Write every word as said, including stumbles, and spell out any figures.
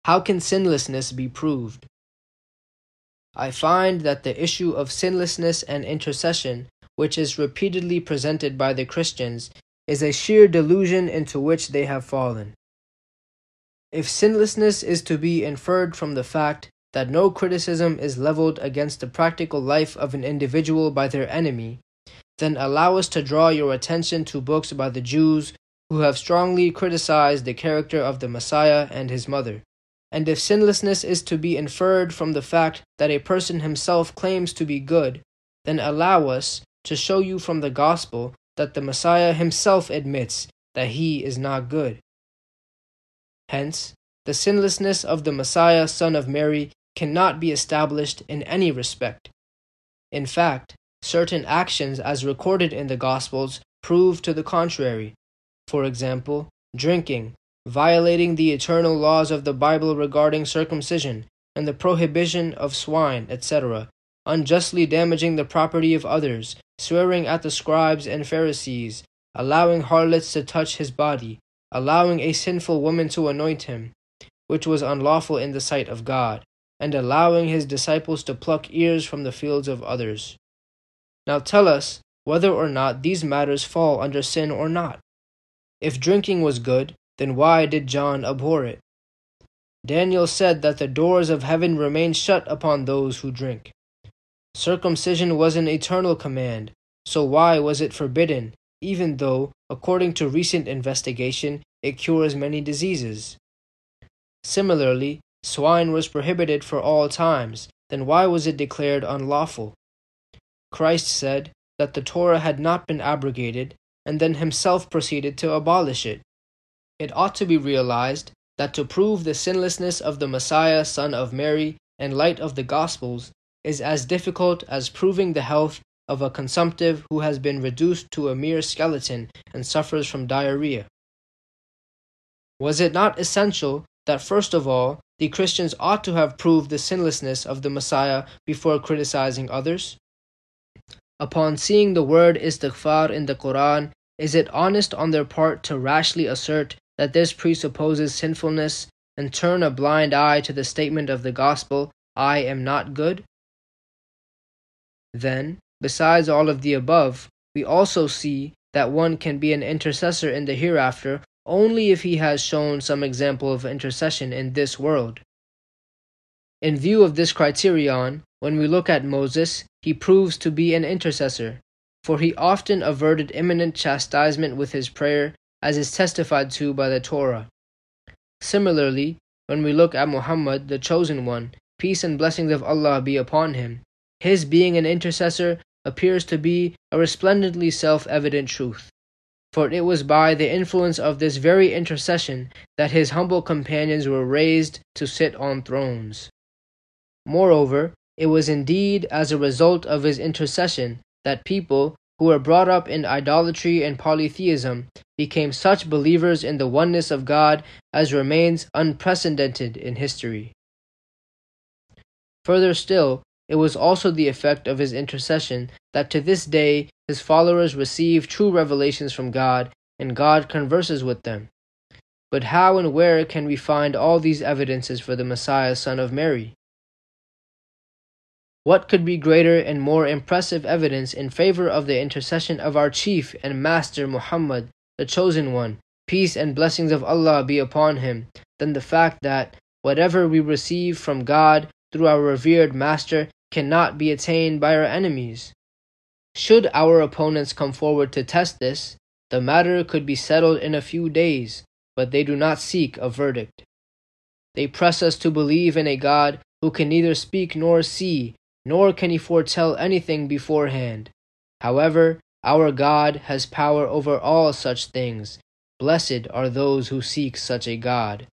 How can sinlessness be proved? I find that the issue of sinlessness and intercession, which is repeatedly presented by the Christians, is a sheer delusion into which they have fallen. If sinlessness is to be inferred from the fact that no criticism is leveled against the practical life of an individual by their enemy, then allow us to draw your attention to books by the Jews who have strongly criticized the character of the Messiah and his mother. And if sinlessness is to be inferred from the fact that a person himself claims to be good, then allow us to show you from the Gospel that the Messiah himself admits that he is not good. Hence, the sinlessness of the Messiah, son of Mary, cannot be established in any respect. In fact, certain actions as recorded in the Gospels prove to the contrary. For example, drinking, violating the eternal laws of the Bible regarding circumcision, and the prohibition of swine, et cetera, unjustly damaging the property of others, swearing at the scribes and Pharisees, allowing harlots to touch his body, allowing a sinful woman to anoint him, which was unlawful in the sight of God, and allowing his disciples to pluck ears from the fields of others. Now tell us whether or not these matters fall under sin or not. If drinking was good, then why did John abhor it? Daniel said that the doors of heaven remain shut upon those who drink. Circumcision was an eternal command, so why was it forbidden, even though, according to recent investigation, it cures many diseases? Similarly, swine was prohibited for all times, then why was it declared unlawful? Christ said that the Torah had not been abrogated, and then himself proceeded to abolish it. It ought to be realized that to prove the sinlessness of the Messiah, son of Mary, in light of the Gospels, is as difficult as proving the health of a consumptive who has been reduced to a mere skeleton and suffers from diarrhea. Was it not essential that first of all, the Christians ought to have proved the sinlessness of the Messiah before criticizing others? Upon seeing the word istighfar in the Quran, is it honest on their part to rashly assert that this presupposes sinfulness and turn a blind eye to the statement of the Gospel, I am not good? Then, besides all of the above, we also see that one can be an intercessor in the hereafter only if he has shown some example of intercession in this world. In view of this criterion, when we look at Moses, he proves to be an intercessor, for he often averted imminent chastisement with his prayer, as is testified to by the Torah. Similarly, when we look at Muhammad, the chosen one, peace and blessings of Allah be upon him, his being an intercessor appears to be a resplendently self-evident truth. For it was by the influence of this very intercession that his humble companions were raised to sit on thrones. Moreover, it was indeed as a result of his intercession that people who were brought up in idolatry and polytheism became such believers in the oneness of God as remains unprecedented in history. Further still, it was also the effect of his intercession that to this day his followers receive true revelations from God, and God converses with them. But how and where can we find all these evidences for the Messiah, son of Mary? What could be greater and more impressive evidence in favor of the intercession of our chief and master Muhammad, the chosen one, peace and blessings of Allah be upon him, than the fact that whatever we receive from God through our revered master cannot be attained by our enemies? Should our opponents come forward to test this, the matter could be settled in a few days, but they do not seek a verdict. They press us to believe in a God who can neither speak nor see, nor can he foretell anything beforehand. However, our God has power over all such things. Blessed are those who seek such a God.